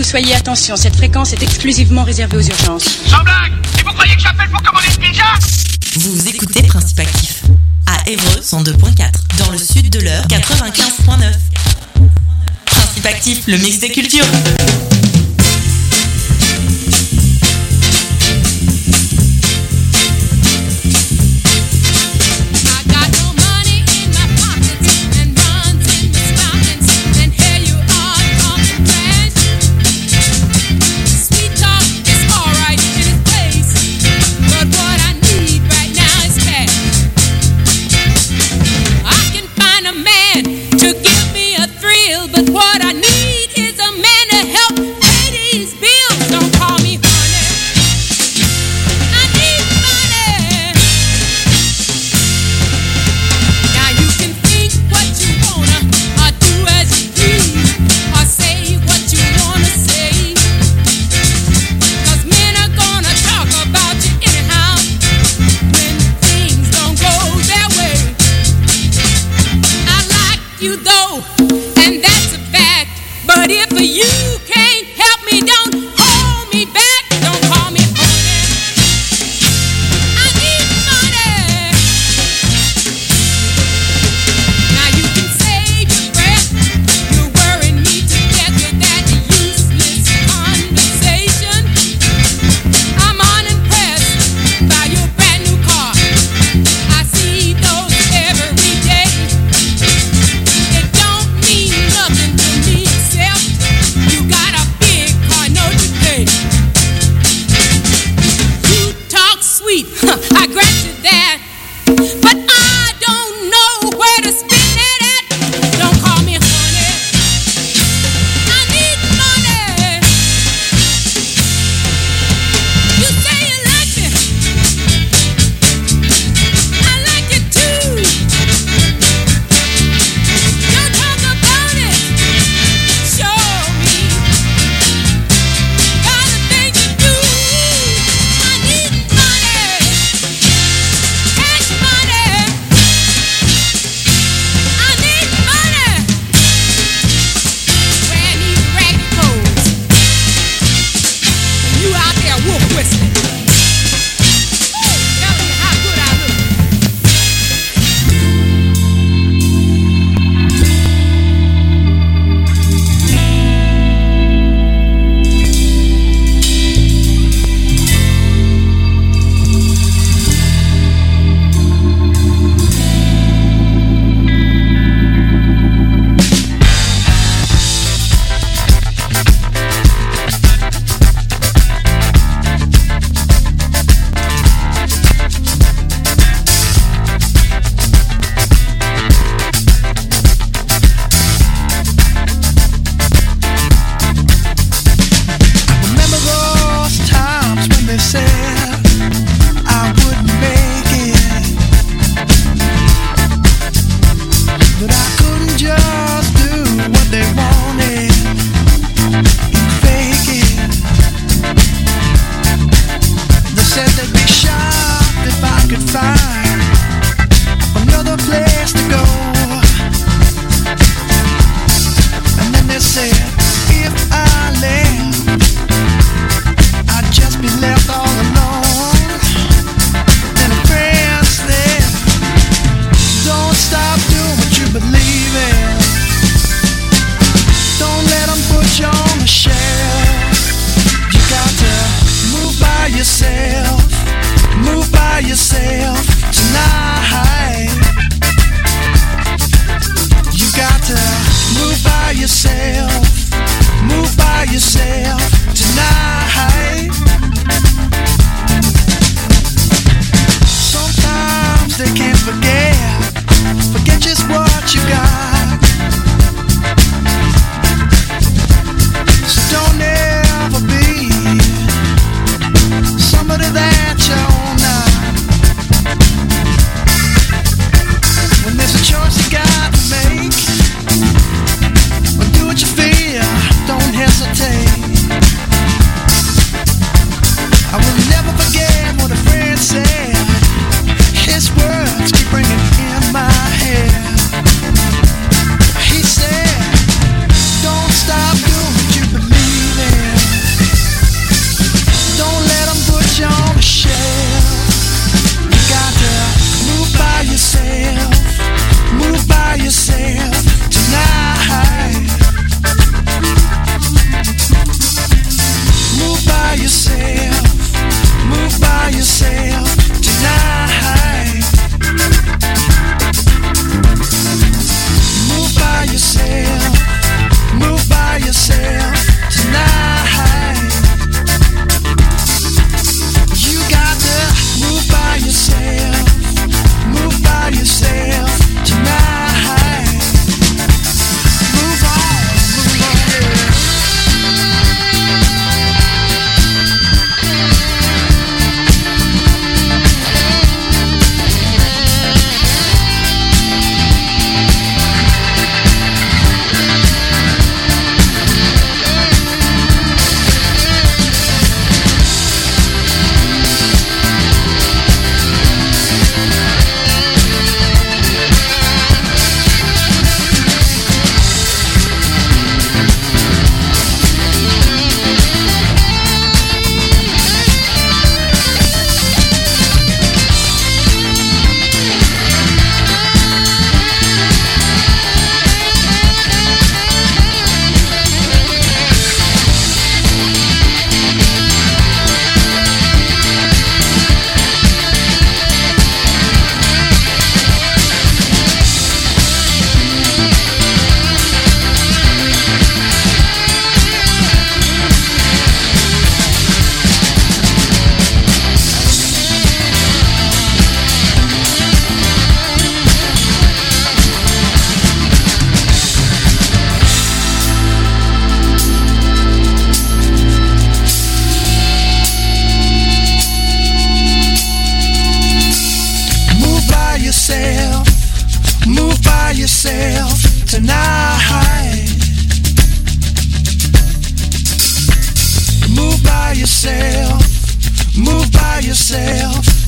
soyez attention, cette fréquence est exclusivement réservée aux urgences. Sans blague! Et vous croyez que j'appelle pour commander une pizza? Vous écoutez Principe Actif à Évreux 102.4, dans le sud de l'Eure 95.9. Principe Actif, le mix des cultures. But what I need is a man to help pay these bills. Don't call me honey. I need money. Now you can think what you wanna, or do as you please, or say what you wanna say. 'Cause men are gonna talk about you anyhow when things don't go their way. I like you though, and that's a fact. But if you can't help me, don't hold me back. Don't call me honey. I need money. Now you can save your breath. You're worrying me to death with that useless conversation. I'm unimpressed by your brand new car. I see those every day. It don't mean nothing to me except you got a big car, no today. You talk sweet, I grant you that, but I don't know where to spend it at. Don't call me honey. I need money. You say you like me. I like it too. Don't talk about it. Show me. Got a thing to do. I need money. Cash money. I need money. Wearing these ragged clothes. And you out there wolf whistling. Telling me how good I look. Remember those times when they said I wouldn't make it, but I couldn't just do what they wanted and fake it. They said they'd be shocked if I could find another place to go, and then they said if I left, I'd just be left all alone. Then a friend said, don't stop doing what you believe in. Don't let them put you on the shelf. You got to move by yourself. Move by yourself tonight. You got to move by yourself. Move by yourself tonight. Sometimes they can't forget just what you got. So don't ever be somebody that you're not.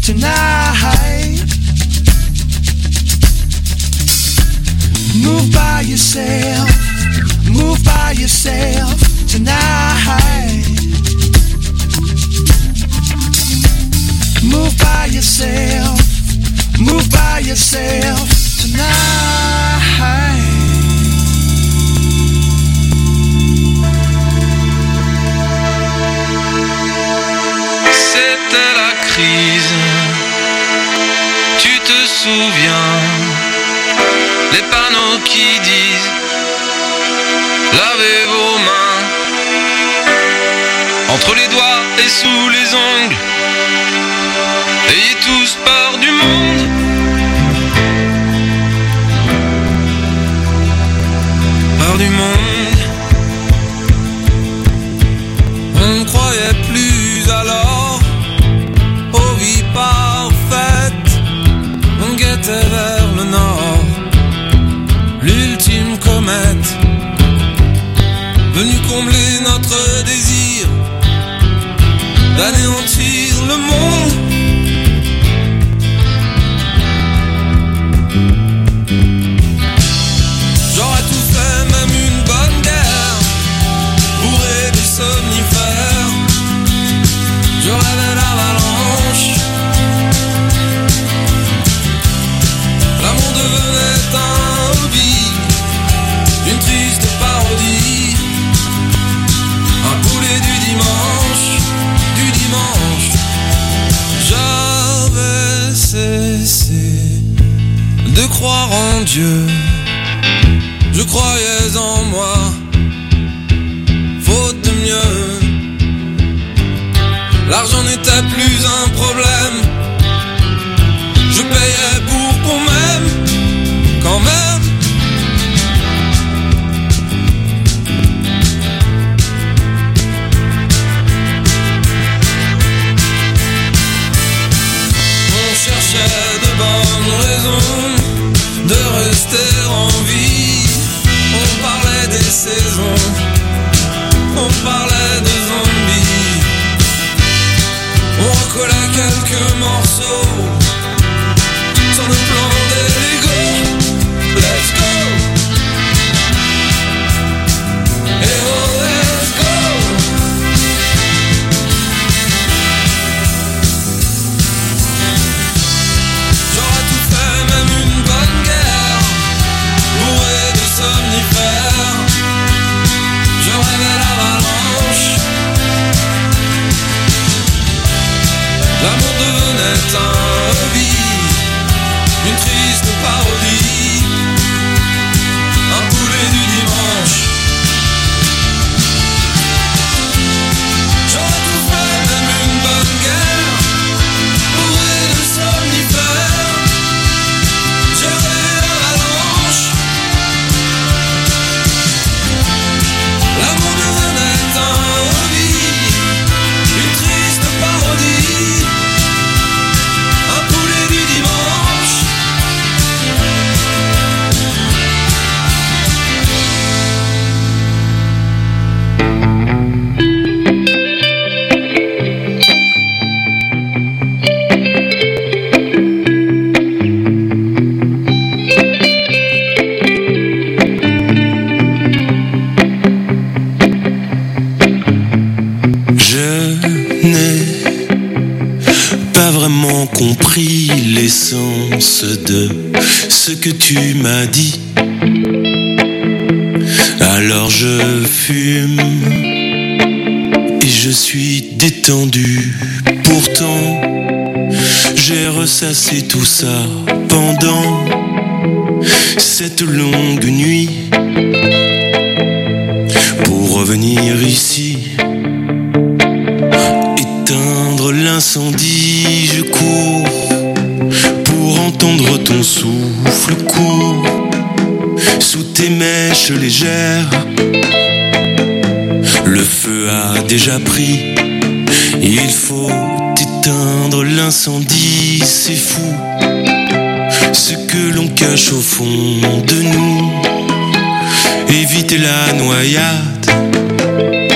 tonight. Move by yourself, move by yourself tonight. Move by yourself, move by yourself tonight. C'était la crise, tu te souviens, les panneaux qui disent lavez vos mains entre les doigts et sous les ongles. Ayez tous peur du monde. Peur du monde. On ne croyait plus alors aux vies parfaites. On guettait vers le nord l'ultime comète, venue combler notre désir d'anéantir le monde. J'aurais tout fait, même une bonne guerre, bourré de somnifères. Je rêvais l'avalanche. L'amour devenait un hobby, une triste parodie. Un poulet du dimanche, du dimanche. J'avais cessé de croire en Dieu. Je croyais en moi, faute de mieux. L'argent n'était plus un problème. Je payais pour qu'on m'aime, quand même. On cherchait de bonnes raisons de rester en vie. On parlait des saisons, on parlait de zombies. On recollait quelques morceaux sur le plan des Lego. Let's go. Et oh, let's go. J'aurais tout fait, même une bonne guerre, bourré de somnifères. Je rêvais l'avalanche. L'amour devenait un hobby, une triste parodie, un poulet du dimanche. J'aurais tout fait, même une bonne guerre, bourré de somnifères. J'ai rêvé l'avalanche. L'amour devenait un hobby, une triste parodie, un poulet du dimanche. Je n'ai pas vraiment compris l'essence de ce que tu m'as dit. Alors je fume et je suis détendu. Pourtant, j'ai ressassé tout ça pendant cette longue nuit pour revenir ici. Éteindre l'incendie, je cours pour entendre ton souffle court sous tes mèches légères. Le feu a déjà pris, il faut éteindre l'incendie, c'est fou ce que l'on cache au fond de nous. Éviter la noyade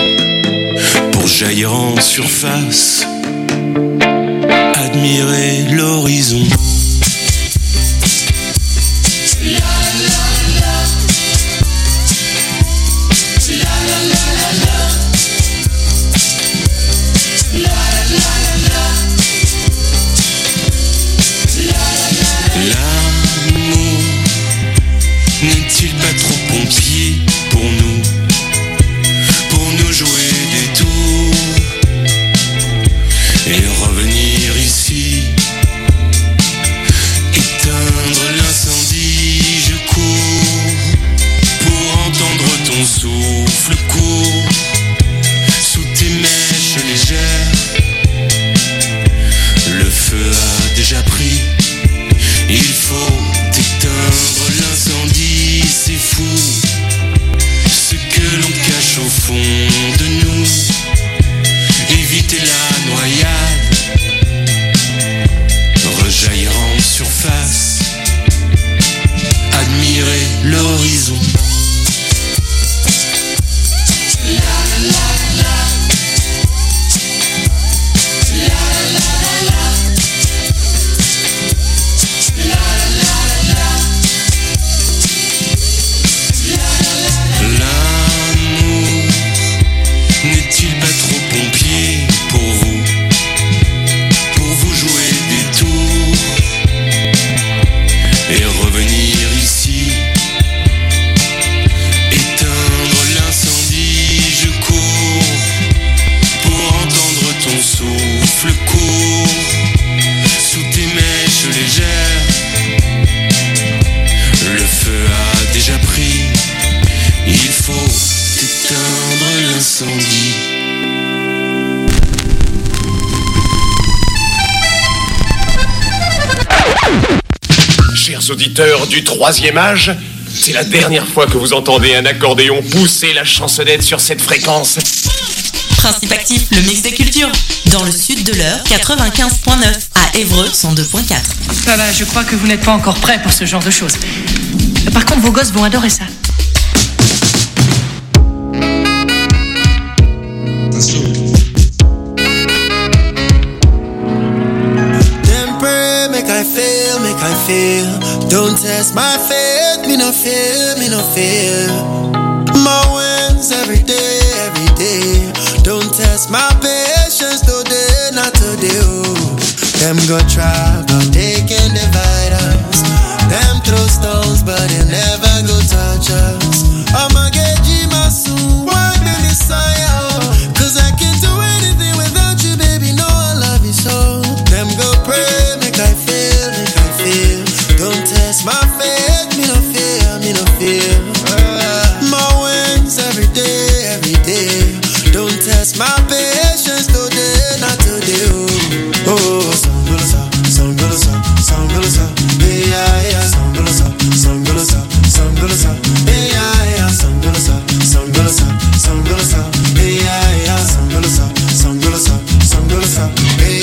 pour jaillir en surface. Admirer et revenir ici. Éteindre l'incendie, je cours pour entendre ton souffle court sous tes mèches légères. Le feu a déjà pris, il faut éteindre l'incendie, c'est fou ce que l'on cache au fond de nous. Éviter la noyade, rejaillir en surface, admirer l'horizon. L'amour n'est-il pas trop pompier pour vous jouer des tours et revenir ici? Éteindre l'incendie, je cours pour entendre ton souffle court sous tes mèches légères. Le feu a déjà pris, il faut éteindre l'incendie. Chers auditeurs du troisième âge, c'est la dernière fois que vous entendez un accordéon pousser la chansonnette sur cette fréquence. Principe actif, le mix des cultures. Dans le sud de l'heure, 95.9. À Évreux, 102.4. Voilà, je crois que vous n'êtes pas encore prêt pour ce genre de choses. Par contre, vos gosses vont adorer ça. Temper, make I feel. Don't test my faith, me no fear. My wins every day. Don't test my patience today, not today. Oh. Them go try, but they can divide us. Them throw stones, but they never go touch us. I'ma get Jimasu, why the Messiah? Cause I can't do anything without you, baby. No, I love you so. Them go pray, make I feel. Don't test my faith, me no fear. My wins every day. Don't test my patience today, not today. Oh, Sangolosa. Hey, yeah, Sangolosa. Hey, yeah, Sangolosa. Hey, yeah, Sangolosa. Hey,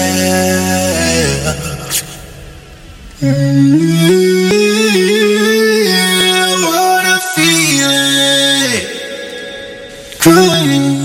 What a feeling, cruising.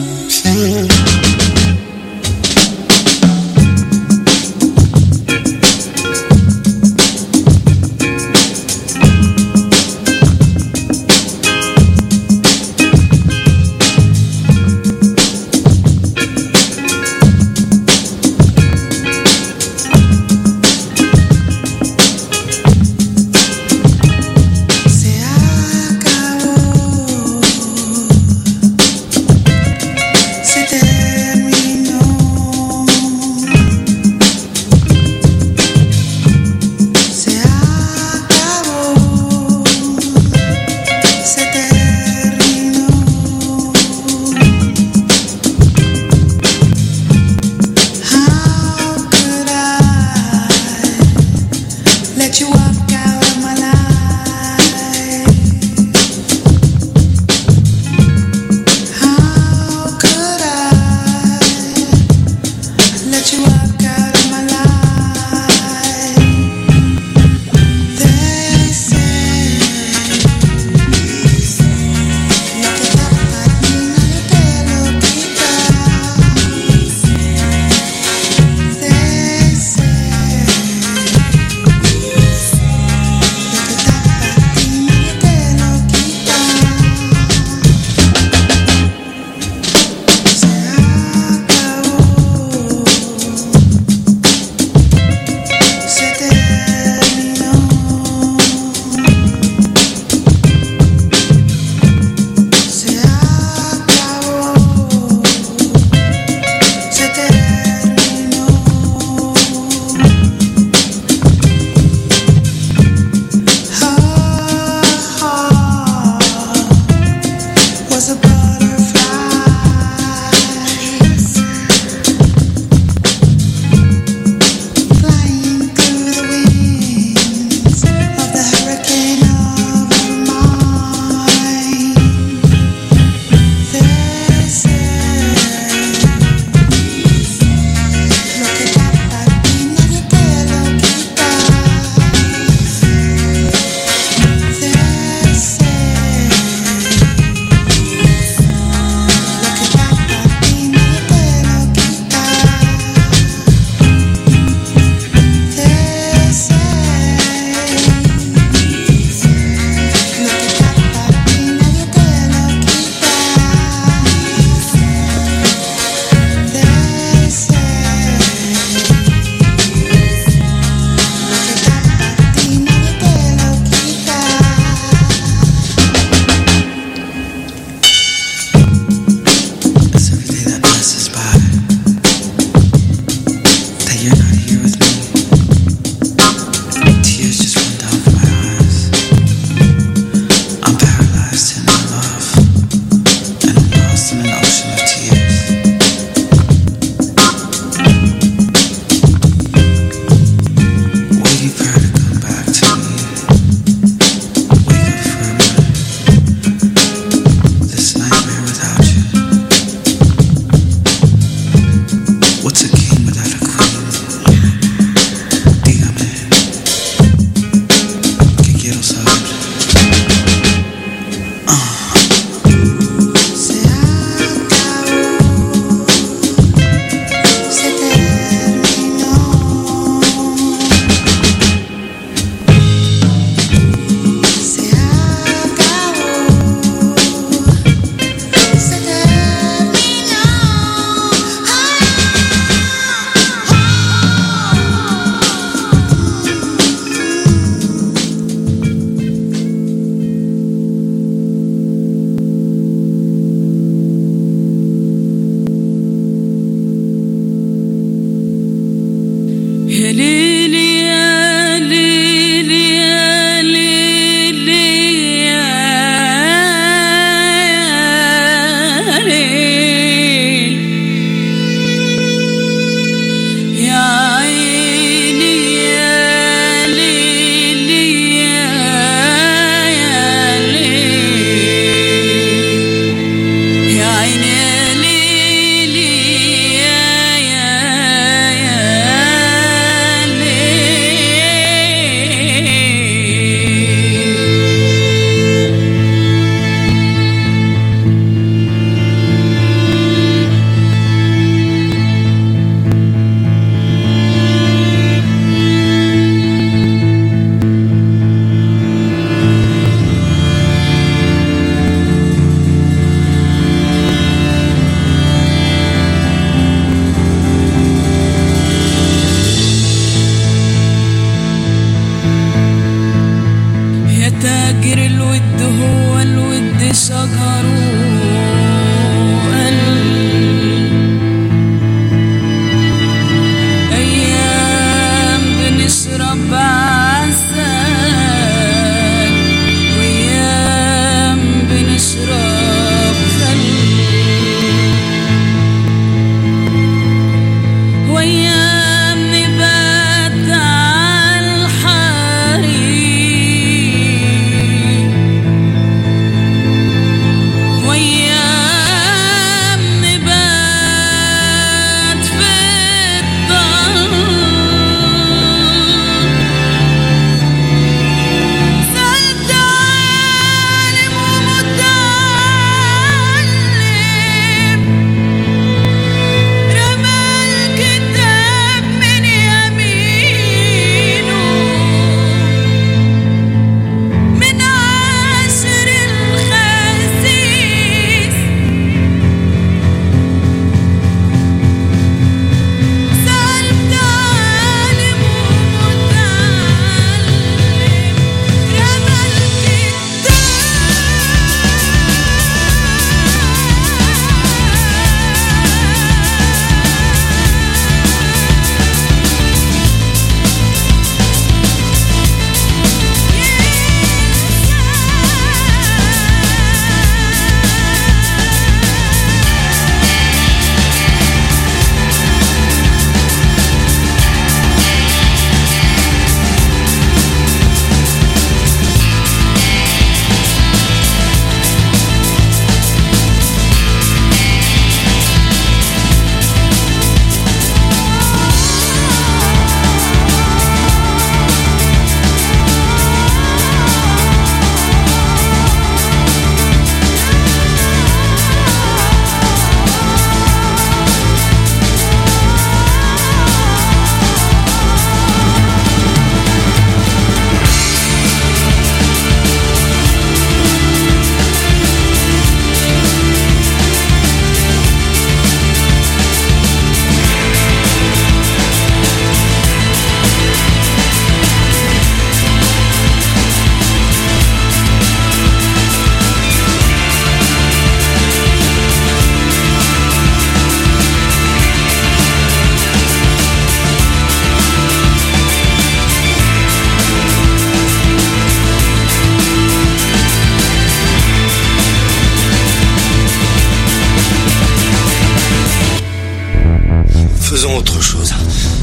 faisons autre chose.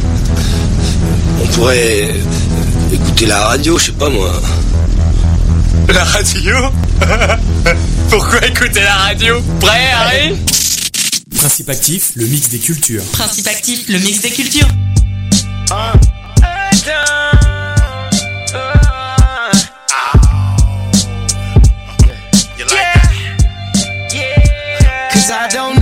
On pourrait écouter la radio, je sais pas moi. La radio? Pourquoi écouter la radio? Prêt, Harry? Principe actif, le mix des cultures. Principe actif, le mix des cultures. Attends.